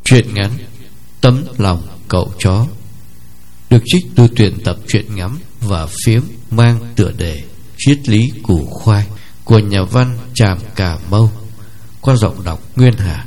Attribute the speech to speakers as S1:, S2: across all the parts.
S1: Truyện ngắn Tấm lòng cậu chó được trích từ truyện tập truyện ngắn và phiếm mang tựa đề Triết lý củ khoai của nhà văn Tràm Cà Mâu, qua giọng đọc Nguyên Hà.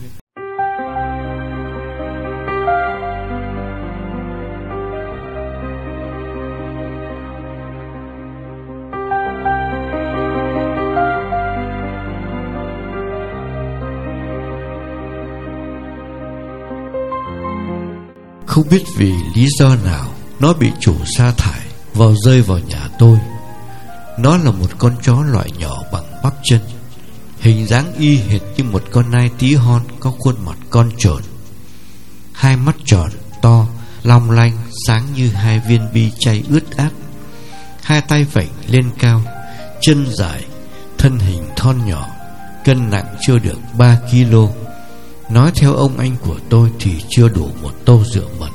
S1: Không biết vì lý do nào nó bị chủ sa thải rơi vào nhà tôi. Nó là một con chó loại nhỏ bằng bắp chân, hình dáng y hệt như một con nai tí hon có khuôn mặt con trồn. Hai mắt tròn to, long lanh, sáng như hai viên bi chay ướt át. Hai tay vểnh lên cao, chân dài, thân hình thon nhỏ, cân nặng chưa được 3 kg. Nói theo ông anh của tôi thì chưa đủ một tô rượu mật.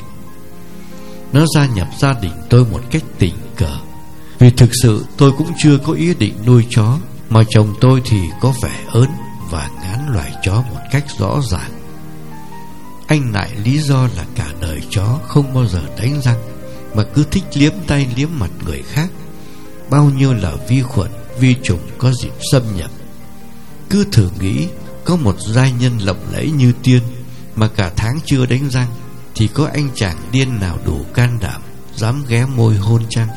S1: Nó gia nhập gia đình tôi một cách tình cờ, vì thực sự tôi cũng chưa có ý định nuôi chó, mà chồng tôi thì có vẻ ớn và ngán loài chó một cách rõ ràng. Anh lại lý do là cả đời chó không bao giờ đánh răng, mà cứ thích liếm tay liếm mặt người khác. Bao nhiêu là vi khuẩn, vi trùng có dịp xâm nhập. Cứ thử nghĩ, có một giai nhân lộng lẫy như tiên mà cả tháng chưa đánh răng, thì có anh chàng điên nào đủ can đảm dám ghé môi hôn chăng?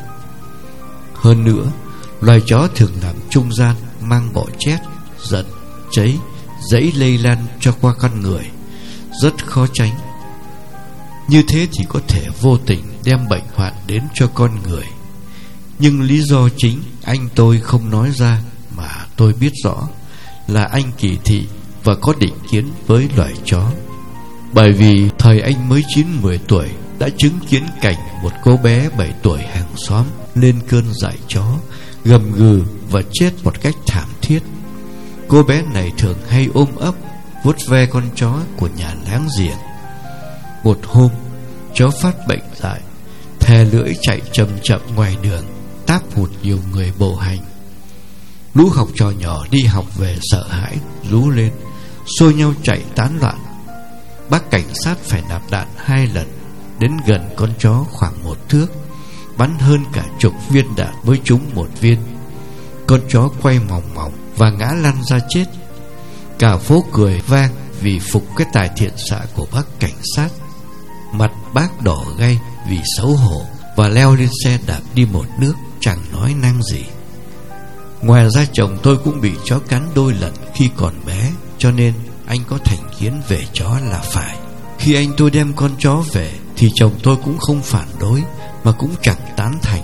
S1: Hơn nữa, loài chó thường làm trung gian, mang bọ chét, giận, cháy, dẫy lây lan cho qua con người, rất khó tránh. Như thế thì có thể vô tình đem bệnh hoạn đến cho con người. Nhưng lý do chính anh tôi không nói ra mà tôi biết rõ là anh kỳ thị và có định kiến với loài chó. Bởi vì thời anh mới 9-10 tuổi đã chứng kiến cảnh một cô bé 7 tuổi hàng xóm lên cơn dại chó, gầm gừ và chết một cách thảm thiết. Cô bé này thường hay ôm ấp, vuốt ve con chó của nhà láng giềng. Một hôm, chó phát bệnh dại, thè lưỡi chạy chậm chậm ngoài đường, táp hụt nhiều người bộ hành. Lũ học trò nhỏ đi học về sợ hãi, rú lên, xô nhau chạy tán loạn. Bác cảnh sát phải nạp đạn 2 lần, đến gần con chó khoảng 1 thước, bắn hơn cả chục viên đạn mới trúng 1 viên. Con chó quay mòng mòng và ngã lăn ra chết. Cả phố cười vang vì phục cái tài thiện xạ của bác cảnh sát. Mặt bác đỏ gay vì xấu hổ và leo lên xe đạp đi một nước, chẳng nói năng gì. Ngoài ra chồng tôi cũng bị chó cắn đôi lần khi còn bé, cho nên anh có thành kiến về chó là phải. Khi anh tôi đem con chó về thì chồng tôi cũng không phản đối, mà cũng chẳng tán thành.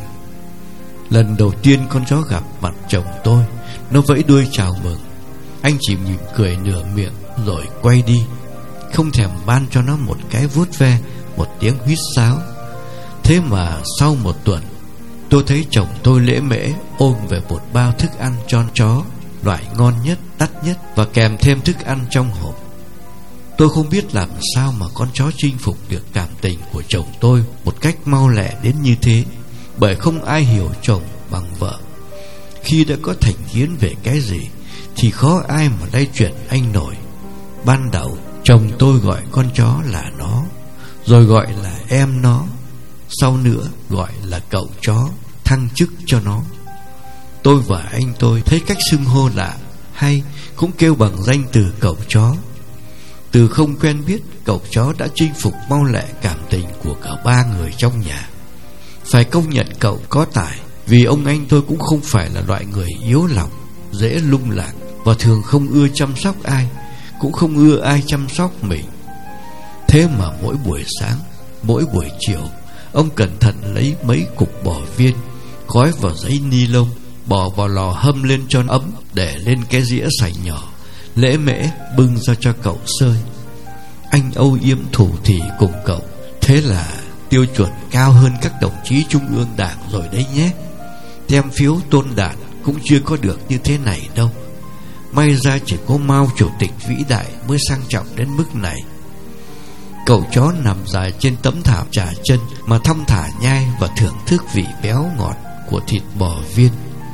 S1: Lần đầu tiên con chó gặp mặt chồng tôi, nó vẫy đuôi chào mừng. Anh chỉ mỉm cười nửa miệng rồi quay đi, không thèm ban cho nó một cái vuốt ve, một tiếng huýt sáo. Thế mà sau 1 tuần, tôi thấy chồng tôi lễ mễ ôm về một bao thức ăn cho chó, loại ngon nhất, đắt nhất, và kèm thêm thức ăn trong hộp. Tôi không biết làm sao mà con chó chinh phục được cảm tình của chồng tôi một cách mau lẹ đến như thế, bởi không ai hiểu chồng bằng vợ. Khi đã có thành kiến về cái gì thì khó ai mà lay chuyển anh nổi. Ban đầu chồng tôi gọi con chó là nó, rồi gọi là em nó, sau nữa gọi là cậu chó, thăng chức cho nó. Tôi và anh tôi thấy cách xưng hô lạ hay, cũng kêu bằng danh từ cậu chó. Từ không quen biết, cậu chó đã chinh phục mau lẹ cảm tình của cả 3 người trong nhà. Phải công nhận cậu có tài, vì ông anh tôi cũng không phải là loại người yếu lòng, dễ lung lạc và thường không ưa chăm sóc ai, cũng không ưa ai chăm sóc mình. Thế mà mỗi buổi sáng, mỗi buổi chiều, ông cẩn thận lấy mấy cục bò viên, gói vào giấy ni lông, bỏ vào lò hâm lên cho ấm, để lên cái dĩa sành nhỏ, lễ mễ bưng ra cho cậu sơi. Anh âu yếm thủ thỉ cùng cậu. Thế là tiêu chuẩn cao hơn các đồng chí trung ương đảng rồi đấy nhé. Tem phiếu tôn đản cũng chưa có được như thế này đâu. May ra chỉ có Mao chủ tịch vĩ đại mới sang trọng đến mức này. Cậu chó nằm dài trên tấm thảm trà chân mà thong thả nhai và thưởng thức vị béo ngọt của thịt bò viên.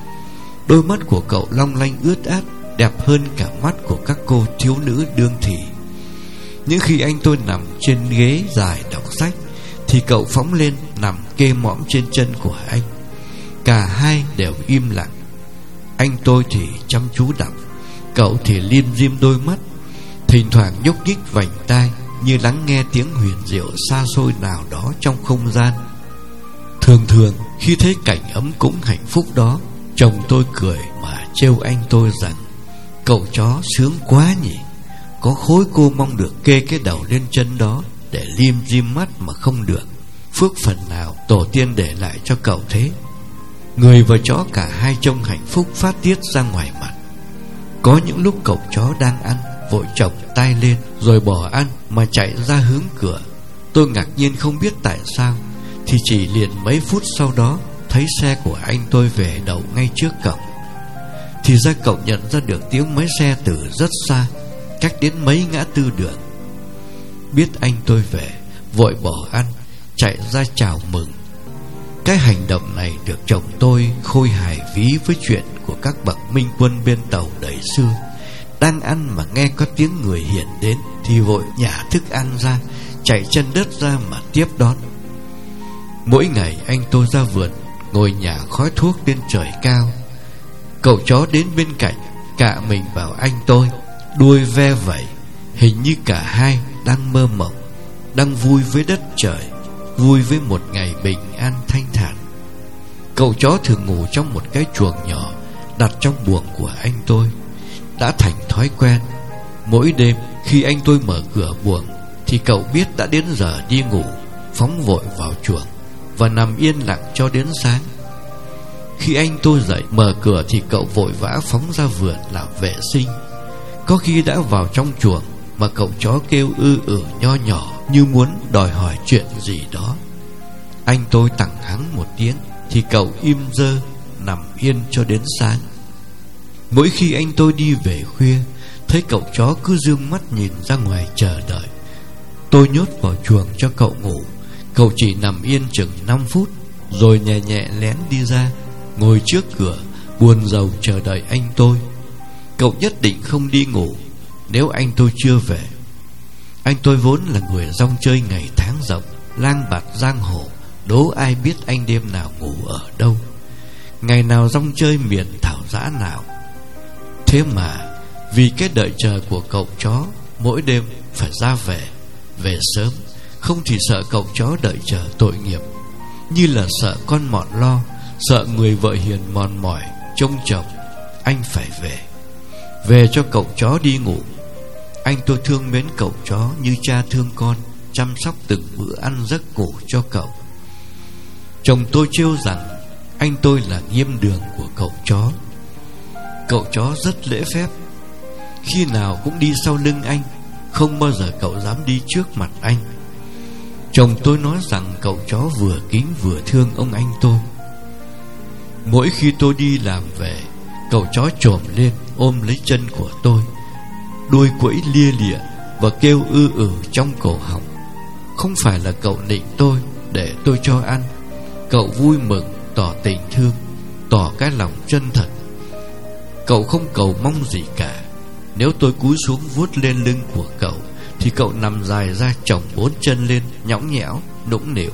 S1: Đôi mắt của cậu long lanh ướt át, đẹp hơn cả mắt của các cô thiếu nữ đương thị. Những khi anh tôi nằm trên ghế dài đọc sách thì cậu phóng lên nằm kê mõm trên chân của anh. Cả hai đều im lặng. Anh tôi thì chăm chú đọc, cậu thì lim dim đôi mắt, thỉnh thoảng nhúc nhích vành tai như lắng nghe tiếng huyền diệu xa xôi nào đó trong không gian. Thường thường khi thấy cảnh ấm cúng hạnh phúc đó, chồng tôi cười mà trêu anh tôi rằng: cậu chó sướng quá nhỉ, có khối cô mong được kê cái đầu lên chân đó để lim dim mắt mà không được. Phước phần nào tổ tiên để lại cho cậu thế. Người và chó cả hai trông hạnh phúc phát tiết ra ngoài mặt. Có những lúc cậu chó đang ăn, vội chổng tay lên rồi bỏ ăn mà chạy ra hướng cửa. Tôi ngạc nhiên không biết tại sao, thì chỉ liền mấy phút sau đó thấy xe của anh tôi về đậu ngay trước cổng. Thì ra cậu nhận ra được tiếng máy xe từ rất xa, cách đến mấy ngã tư đường. Biết anh tôi về, vội bỏ ăn, chạy ra chào mừng. Cái hành động này được chồng tôi khôi hài ví với chuyện của các bậc minh quân bên tàu đời xưa. Đang ăn mà nghe có tiếng người hiển đến thì vội nhả thức ăn ra, chạy chân đất ra mà tiếp đón. Mỗi ngày anh tôi ra vườn, ngồi nhả khói thuốc lên trời cao. Cậu chó đến bên cạnh, cạ mình vào anh tôi, đuôi ve vẩy, hình như cả hai đang mơ mộng, đang vui với đất trời, vui với một ngày bình an thanh thản. Cậu chó thường ngủ trong một cái chuồng nhỏ đặt trong buồng của anh tôi. Đã thành thói quen, mỗi đêm khi anh tôi mở cửa buồng thì cậu biết đã đến giờ đi ngủ, phóng vội vào chuồng và nằm yên lặng cho đến sáng. Khi anh tôi dậy mở cửa thì cậu vội vã phóng ra vườn làm vệ sinh. Có khi đã vào trong chuồng mà cậu chó kêu nho nhỏ như muốn đòi hỏi chuyện gì đó. Anh tôi tặng hắn một tiếng thì cậu im dơ, nằm yên cho đến sáng. Mỗi khi anh tôi đi về khuya, thấy cậu chó cứ dương mắt nhìn ra ngoài chờ đợi. Tôi nhốt vào chuồng cho cậu ngủ. Cậu chỉ nằm yên chừng 5 phút rồi nhẹ nhẹ lén đi ra, ngồi trước cửa buồn rầu chờ đợi anh tôi. Cậu nhất định không đi ngủ nếu anh tôi chưa về. Anh tôi vốn là người rong chơi ngày tháng rộng, lang bạt giang hồ, đố ai biết anh đêm nào ngủ ở đâu, ngày nào rong chơi miền thảo dã nào. Thế mà vì cái đợi chờ của cậu chó, mỗi đêm phải ra về sớm, không thì sợ cậu chó đợi chờ tội nghiệp, như là sợ con mọn lo, sợ người vợ hiền mòn mỏi trông chồng. Anh phải về cho cậu chó đi ngủ. Anh tôi thương mến cậu chó như cha thương con, chăm sóc từng bữa ăn giấc ngủ cho cậu. Chồng tôi trêu rằng anh tôi là nghiêm đường của cậu chó. Cậu chó rất lễ phép, khi nào cũng đi sau lưng anh, không bao giờ cậu dám đi trước mặt anh. Chồng tôi nói rằng cậu chó vừa kính vừa thương ông anh tôi. Mỗi khi tôi đi làm về, cậu chó chồm lên ôm lấy chân của tôi, đuôi quẫy lia lịa và kêu trong cổ họng. Không phải là cậu nịnh tôi để tôi cho ăn. Cậu vui mừng, tỏ tình thương, tỏ cái lòng chân thật. Cậu không cầu mong gì cả. Nếu tôi cúi xuống vuốt lên lưng của cậu thì cậu nằm dài ra chồng 4 chân lên, nhõng nhẽo, nũng nịu.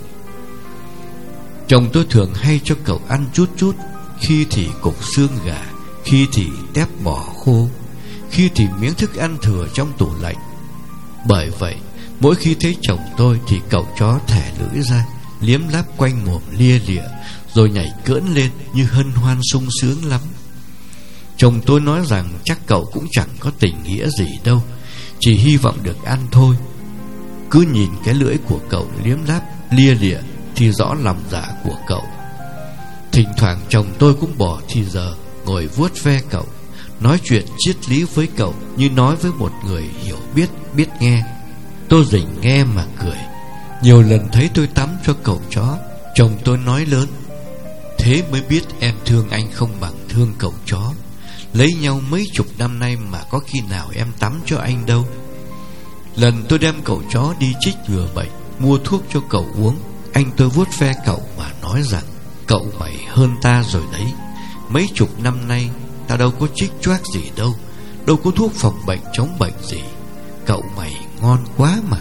S1: Chồng tôi thường hay cho cậu ăn chút chút, khi thì cục xương gà, khi thì tép bò khô, khi thì miếng thức ăn thừa trong tủ lạnh. Bởi vậy mỗi khi thấy chồng tôi thì cậu chó thẻ lưỡi ra, liếm láp quanh mồm lia lịa, rồi nhảy cỡn lên như hân hoan sung sướng lắm. Chồng tôi nói rằng chắc cậu cũng chẳng có tình nghĩa gì đâu, chỉ hy vọng được ăn thôi. Cứ nhìn cái lưỡi của cậu liếm láp lia lịa thì rõ lòng dạ của cậu. Thỉnh thoảng chồng tôi cũng bỏ thì giờ ngồi vuốt ve cậu, nói chuyện triết lý với cậu như nói với một người hiểu biết nghe. Tôi rình nghe mà cười. Nhiều lần thấy tôi tắm cho cậu chó, chồng tôi nói lớn: thế mới biết em thương anh không bằng thương cậu chó. Lấy nhau mấy chục năm nay mà có khi nào em tắm cho anh đâu. Lần tôi đem cậu chó đi trích ngừa bệnh, mua thuốc cho cậu uống, anh tôi vuốt ve cậu mà nói rằng: cậu mày hơn ta rồi đấy. Mấy chục năm nay ta đâu có trích choác gì đâu, đâu có thuốc phòng bệnh chống bệnh gì. Cậu mày ngon quá mà.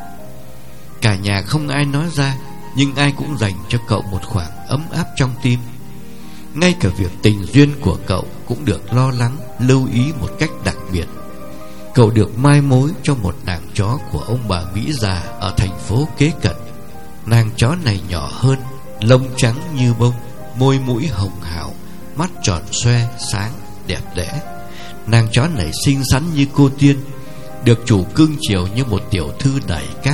S1: Cả nhà không ai nói ra, nhưng ai cũng dành cho cậu một khoảng ấm áp trong tim. Ngay cả việc tình duyên của cậu cũng được lo lắng, lưu ý một cách đặc biệt. Cậu được mai mối cho một nàng chó của ông bà Mỹ già ở thành phố kế cận. Nàng chó này nhỏ hơn, lông trắng như bông, môi mũi hồng hào, mắt tròn xoe, sáng, đẹp đẽ. Nàng chó này xinh xắn như cô tiên, được chủ cưng chiều như một tiểu thư đại cát.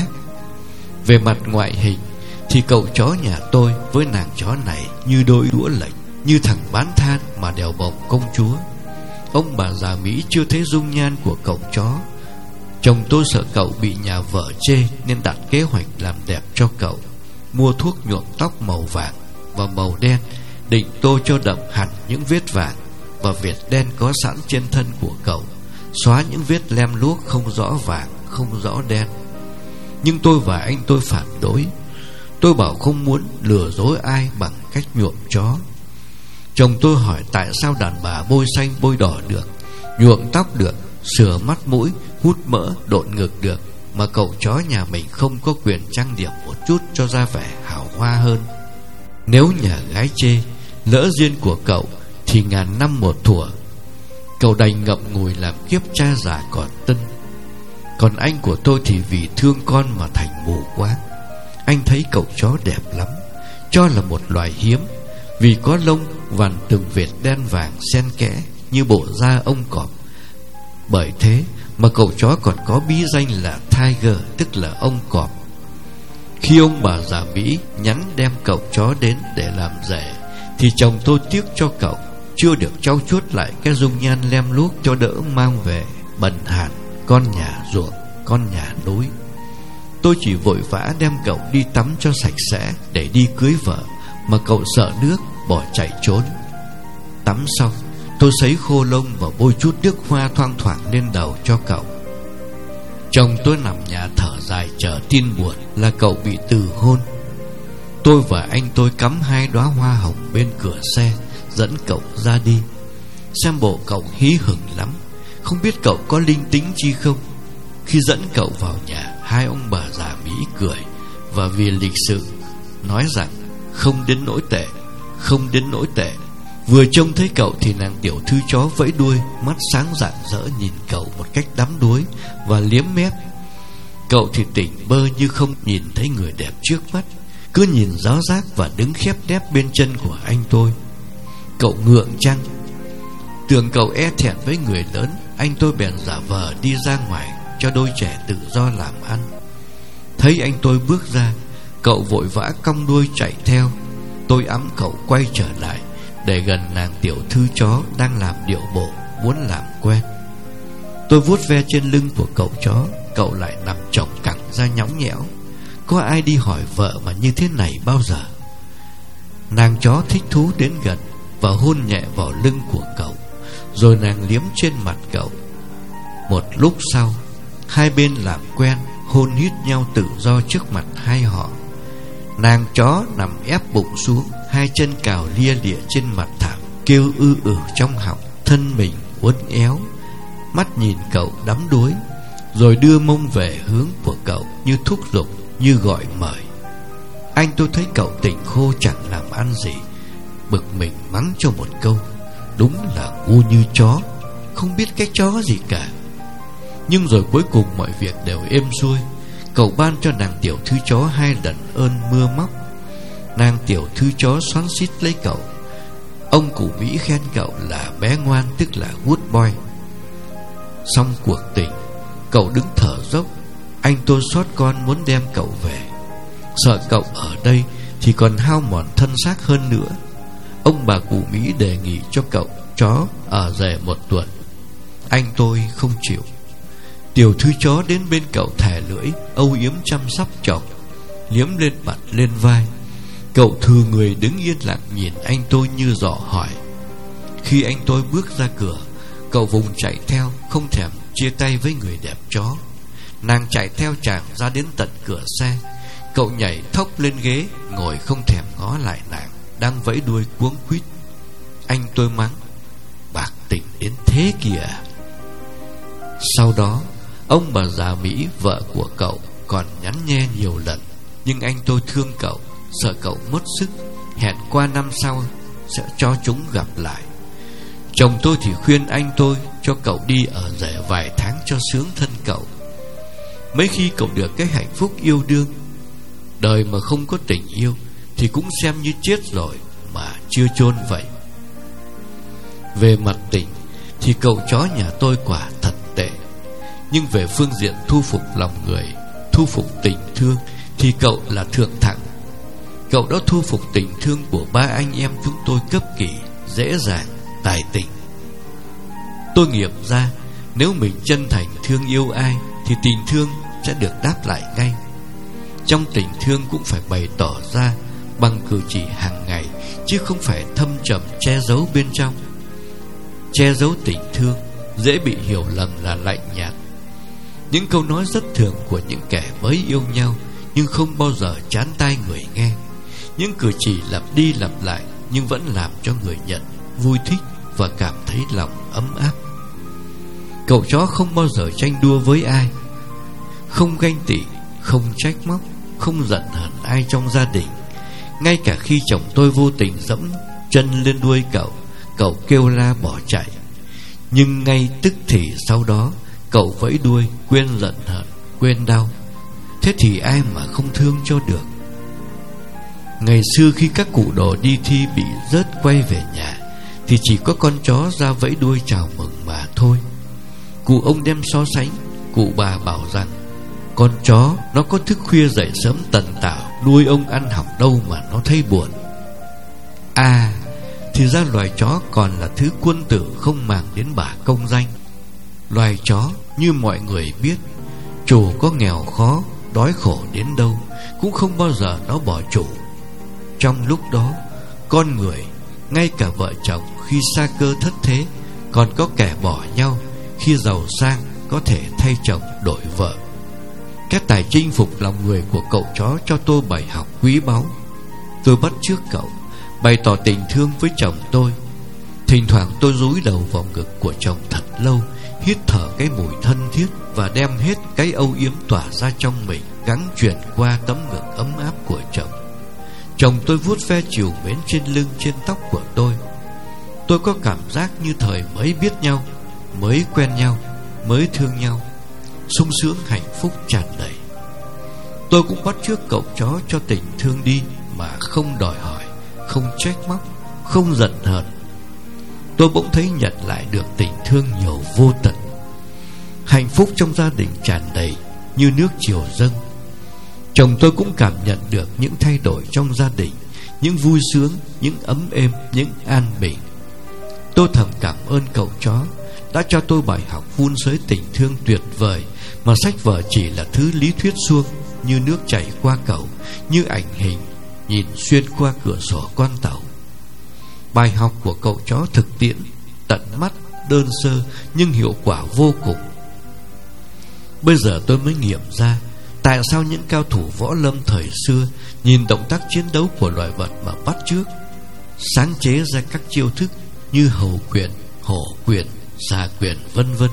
S1: Về mặt ngoại hình thì cậu chó nhà tôi với nàng chó này như đôi đũa lệch, như thằng bán than mà đèo bồng công chúa. Ông bà già Mỹ chưa thấy dung nhan của cậu chó. Chồng tôi sợ cậu bị nhà vợ chê nên đặt kế hoạch làm đẹp cho cậu, mua thuốc nhuộm tóc màu vàng và màu đen, định tô cho đậm hẳn những vết vàng và vệt đen có sẵn trên thân của cậu, xóa những vết lem luốc không rõ vàng, không rõ đen. Nhưng tôi và anh tôi phản đối. Tôi bảo không muốn lừa dối ai bằng cách nhuộm chó. Chồng tôi hỏi tại sao đàn bà bôi xanh bôi đỏ được, nhuộm tóc được, sửa mắt mũi, hút mỡ, độn ngực được, mà cậu chó nhà mình không có quyền trang điểm một chút cho ra vẻ hào hoa hơn. Nếu nhà gái chê lỡ duyên của cậu thì ngàn năm một thuở, cậu đành ngậm ngùi làm kiếp cha già còn tân. Còn anh của tôi thì vì thương con mà thành mù quáng. Anh thấy cậu chó đẹp lắm, cho là một loài hiếm, vì có lông vằn từng vệt đen vàng xen kẽ như bộ da ông cọp. Bởi thế mà cậu chó còn có bí danh là Tiger, tức là ông cọp. Khi ông bà già Mỹ nhắn đem cậu chó đến để làm rể thì chồng tôi tiếc cho cậu chưa được trau chuốt lại cái dung nhan lem luốc cho đỡ mang về bần hàn, con nhà ruộng, con nhà núi. Tôi chỉ vội vã đem cậu đi tắm cho sạch sẽ để đi cưới vợ, mà cậu sợ nước bỏ chạy trốn. Tắm xong, tôi sấy khô lông và bôi chút nước hoa thoang thoảng lên đầu cho cậu. Chồng tôi nằm nhà thở dài chờ tin buồn là cậu bị từ hôn. Tôi và anh tôi cắm 2 đóa hoa hồng bên cửa xe, dẫn cậu ra đi. Xem bộ cậu hí hửng lắm, không biết cậu có linh tính chi không. Khi dẫn cậu vào nhà, 2 ông bà già Mỹ cười và vì lịch sự nói rằng không đến nỗi tệ, không đến nỗi tệ. Vừa trông thấy cậu thì nàng tiểu thư chó vẫy đuôi, mắt sáng rạng rỡ nhìn cậu một cách đắm đuối và liếm mép. Cậu thì tỉnh bơ như không nhìn thấy người đẹp trước mắt, cứ nhìn giáo giác và đứng khép nép bên chân của anh tôi. Cậu ngượng chăng? Tưởng cậu e thẹn với người lớn, anh tôi bèn giả vờ đi ra ngoài cho đôi trẻ tự do làm ăn. Thấy anh tôi bước ra, cậu vội vã cong đuôi chạy theo. Tôi ẵm cậu quay trở lại để gần nàng tiểu thư chó đang làm điệu bộ muốn làm quen. Tôi vuốt ve trên lưng của cậu chó, cậu lại nằm chồng cẳng ra nhõng nhẽo. Có ai đi hỏi vợ mà như thế này bao giờ? Nàng chó thích thú đến gần và hôn nhẹ vào lưng của cậu, rồi nàng liếm trên mặt cậu. Một lúc sau, hai bên làm quen, hôn hít nhau tự do trước mặt hai họ. Nàng chó nằm ép bụng xuống, hai chân cào lia lịa trên mặt thảm, kêu ư trong họng, thân mình uốn éo, mắt nhìn cậu đắm đuối, rồi đưa mông về hướng của cậu như thúc giục, như gọi mời. Anh tôi thấy cậu tỉnh khô chẳng làm ăn gì, bực mình mắng cho một câu: đúng là ngu như chó, không biết cái chó gì cả. Nhưng rồi cuối cùng mọi việc đều êm xuôi. Cậu ban cho nàng tiểu thư chó 2 lần ơn mưa móc. Nàng tiểu thư chó xoắn xít lấy cậu. Ông cụ Mỹ khen cậu là bé ngoan, tức là good boy. Xong cuộc tình, cậu đứng thở dốc. Anh tôi xót con muốn đem cậu về, sợ cậu ở đây thì còn hao mòn thân xác hơn nữa. Ông bà cụ Mỹ đề nghị cho cậu chó ở rể 1 tuần. Anh tôi không chịu. Tiểu thư chó đến bên cậu thè lưỡi, âu yếm chăm sóc chồng, liếm lên mặt lên vai. Cậu thừ người đứng yên lặng nhìn anh tôi như dò hỏi. Khi anh tôi bước ra cửa, cậu vùng chạy theo, không thèm chia tay với người đẹp chó. Nàng chạy theo chàng ra đến tận cửa xe. Cậu nhảy thốc lên ghế, ngồi không thèm ngó lại nàng đang vẫy đuôi cuống quýt. Anh tôi mắng: bạc tình đến thế kìa. Sau đó Ông bà già Mỹ, vợ của cậu, còn nhắn nhe nhiều lần, nhưng anh tôi thương cậu, sợ cậu mất sức, hẹn qua năm sau sẽ cho chúng gặp lại. Chồng tôi thì khuyên anh tôi cho cậu đi ở rể vài tháng cho sướng thân cậu. Mấy khi cậu được cái hạnh phúc yêu đương. Đời mà không có tình yêu thì cũng xem như chết rồi mà chưa chôn vậy. Về mặt tình thì cậu chó nhà tôi quả thật tệ, nhưng về phương diện thu phục lòng người, thu phục tình thương thì cậu là thượng thặng. Cậu đã thu phục tình thương của ba anh em chúng tôi cấp kỳ, dễ dàng, tài tình. Tôi nghiệm ra, nếu mình chân thành thương yêu ai thì tình thương sẽ được đáp lại ngay. Trong tình thương cũng phải bày tỏ ra bằng cử chỉ hàng ngày, chứ không phải thâm trầm che giấu bên trong. Che giấu tình thương dễ bị hiểu lầm là lạnh nhạt. Những câu nói rất thường của những kẻ mới yêu nhau, nhưng không bao giờ chán tai người nghe. Những cử chỉ lặp đi lặp lại nhưng vẫn làm cho người nhận vui thích và cảm thấy lòng ấm áp. Cậu chó không bao giờ tranh đua với ai, không ganh tị, không trách móc, không giận hờn ai trong gia đình. Ngay cả khi chồng tôi vô tình dẫm chân lên đuôi cậu kêu la bỏ chạy, nhưng ngay tức thì sau đó cậu vẫy đuôi, quên giận hờn, quên đau. Thế thì ai mà không thương cho được. Ngày xưa khi các cụ đồ đi thi bị rớt quay về nhà thì chỉ có con chó ra vẫy đuôi chào mừng mà thôi. Cụ ông đem so sánh, cụ bà bảo rằng con chó nó có thức khuya dậy sớm tần tảo, nuôi ông ăn học đâu mà nó thấy buồn. À, thì ra loài chó còn là thứ quân tử không màng đến bả công danh. Loài chó như mọi người biết, chủ có nghèo khó, đói khổ đến đâu cũng không bao giờ nó bỏ chủ. Trong lúc đó, con người, ngay cả vợ chồng khi xa cơ thất thế, còn có kẻ bỏ nhau khi giàu sang có thể thay chồng đổi vợ. Cái tài chinh phục lòng người của cậu chó cho tôi bài học quý báu. Tôi bắt chước cậu, bày tỏ tình thương với chồng tôi. Thỉnh thoảng tôi dúi đầu vào ngực của chồng thật lâu, hít thở cái mùi thân thiết và đem hết cái âu yếm tỏa ra trong mình gắng truyền qua tấm ngực ấm áp của chồng. Chồng tôi vuốt ve trìu mến trên lưng, trên tóc của tôi. Tôi có cảm giác như thời mới biết nhau, mới quen nhau, mới thương nhau, sung sướng hạnh phúc tràn đầy. Tôi cũng bắt chước cậu chó cho tình thương đi mà không đòi hỏi, không trách móc, không giận hờn. Tôi bỗng thấy nhận lại được tình thương nhiều vô tận. Hạnh phúc trong gia đình tràn đầy như nước chiều dâng. Chồng tôi cũng cảm nhận được những thay đổi trong gia đình, những vui sướng, những ấm êm, những an bình. Tôi thầm cảm ơn cậu chó đã cho tôi bài học vun sới tình thương tuyệt vời mà sách vở chỉ là thứ lý thuyết suông, như nước chảy qua cầu, như ảnh hình nhìn xuyên qua cửa sổ con tàu. Bài học của cậu chó thực tiễn, tận mắt, đơn sơ nhưng hiệu quả vô cùng. Bây giờ tôi mới nghiệm ra tại sao những cao thủ võ lâm thời xưa nhìn động tác chiến đấu của loài vật mà bắt chước, sáng chế ra các chiêu thức như hầu quyền, hổ quyền, xà quyền vân vân.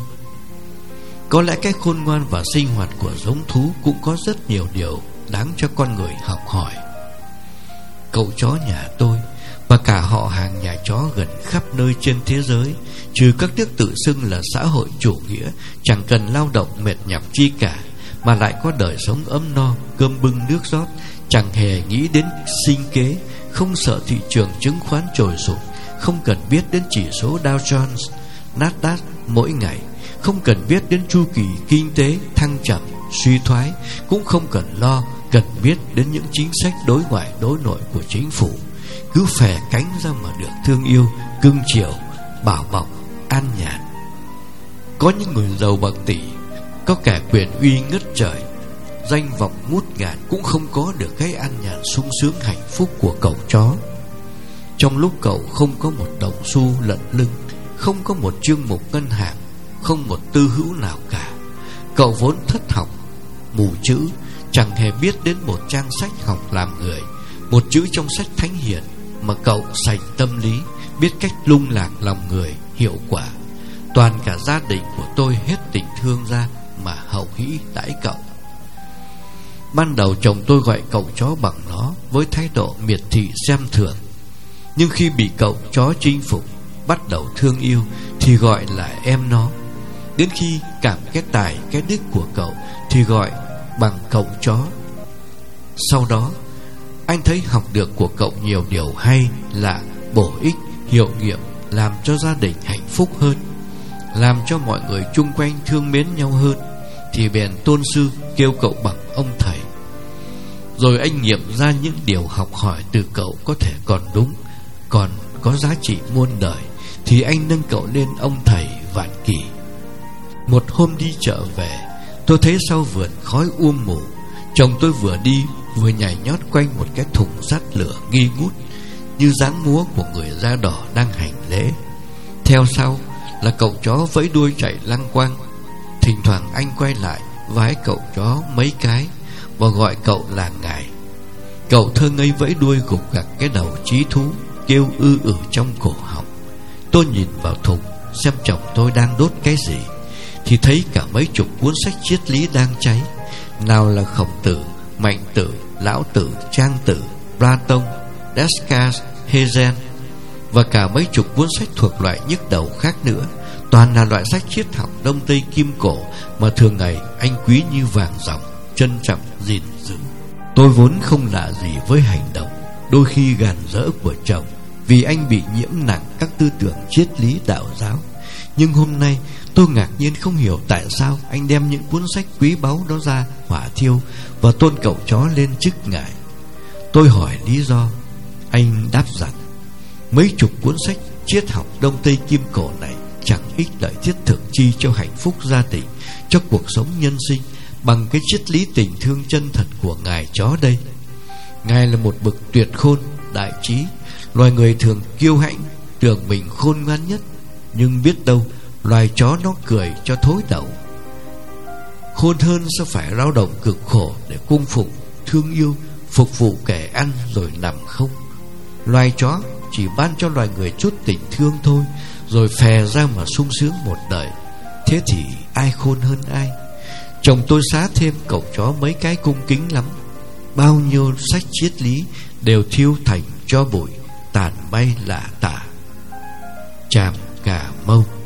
S1: Có lẽ cái khôn ngoan và sinh hoạt của giống thú cũng có rất nhiều điều đáng cho con người học hỏi. Cậu chó nhà tôi và cả họ hàng nhà chó gần khắp nơi trên thế giới, trừ các nước tự xưng là xã hội chủ nghĩa, chẳng cần lao động mệt nhọc chi cả, mà lại có đời sống ấm no, cơm bưng nước rót, chẳng hề nghĩ đến sinh kế, không sợ thị trường chứng khoán trồi sụt, không cần biết đến chỉ số Dow Jones, Nasdaq mỗi ngày, không cần biết đến chu kỳ kinh tế thăng trầm, suy thoái, cũng không cần biết đến những chính sách đối ngoại đối nội của chính phủ. Cứ phè cánh ra mà được thương yêu, cưng chiều, bảo bọc, an nhàn. Có những người giàu bậc tỷ, có kẻ quyền uy ngất trời, danh vọng ngút ngàn, cũng không có được cái an nhàn sung sướng hạnh phúc của cậu chó. Trong lúc cậu không có một đồng xu lận lưng, không có một chương mục ngân hàng, không một tư hữu nào cả, cậu vốn thất học, mù chữ, chẳng hề biết đến một trang sách học làm người, một chữ trong sách thánh hiền, mà cậu sành tâm lý, biết cách lung lạc lòng người hiệu quả. Toàn cả gia đình của tôi hết tình thương ra mà hậu hĩ đãi cậu. Ban đầu chồng tôi gọi cậu chó bằng nó với thái độ miệt thị xem thường, nhưng khi bị cậu chó chinh phục, bắt đầu thương yêu thì gọi là em nó. Đến khi cảm cái tài cái đức của cậu thì gọi bằng cậu chó. Sau đó anh thấy học được của cậu nhiều điều hay, lạ, bổ ích, hiệu nghiệm, làm cho gia đình hạnh phúc hơn, làm cho mọi người chung quanh thương mến nhau hơn, thì bèn tôn sư kêu cậu bằng ông thầy. Rồi anh nghiệm ra những điều học hỏi từ cậu có thể còn đúng, còn có giá trị muôn đời, thì anh nâng cậu lên ông thầy vạn kỳ. Một hôm đi chợ về, tôi thấy sau vườn khói mù, chồng tôi vừa đi vừa nhảy nhót quanh một cái thùng sắt lửa nghi ngút, như dáng múa của người da đỏ đang hành lễ. Theo sau là cậu chó vẫy đuôi chạy lăng quăng. Thỉnh thoảng anh quay lại vái cậu chó mấy cái và gọi cậu là ngài. Cậu thơ ngây vẫy đuôi gục gặc cái đầu chí thú, kêu trong cổ họng. Tôi nhìn vào thùng xem chồng tôi đang đốt cái gì, thì thấy cả mấy chục cuốn sách triết lý đang cháy. Nào là Khổng Tử, Mạnh Tử, Lão Tử, Trang Tử, Platon, Descartes, Hegel, và cả mấy chục cuốn sách thuộc loại nhức đầu khác nữa. Toàn là loại sách triết học Đông Tây kim cổ mà thường ngày anh quý như vàng ròng, trân trọng gìn giữ. Tôi vốn không lạ gì với hành động đôi khi gàn rỡ của chồng, vì anh bị nhiễm nặng các tư tưởng triết lý đạo giáo. Nhưng hôm nay tôi ngạc nhiên không hiểu tại sao anh đem những cuốn sách quý báu đó ra hỏa thiêu và tôn cậu chó lên chức ngài. Tôi hỏi lý do. Anh đáp rằng mấy chục cuốn sách triết học Đông Tây kim cổ này chẳng ích lợi thiết thực chi cho hạnh phúc gia đình, cho cuộc sống nhân sinh bằng cái triết lý tình thương chân thật của ngài chó đây. Ngài là một bậc tuyệt khôn, đại trí. Loài người thường kiêu hãnh, tưởng mình khôn ngoan nhất, nhưng biết đâu loài chó nó cười cho thối đậu. Khôn hơn sao phải lao động cực khổ để cung phụng, thương yêu, phục vụ kẻ ăn rồi nằm không. Loài chó chỉ ban cho loài người chút tình thương thôi, rồi phè ra mà sung sướng một đời. Thế thì ai khôn hơn ai? Chồng tôi xá thêm cậu chó mấy cái cung kính lắm. Bao nhiêu sách triết lý đều thiêu thành tro bụi, tàn bay lả tả. Tràm Cà Mau.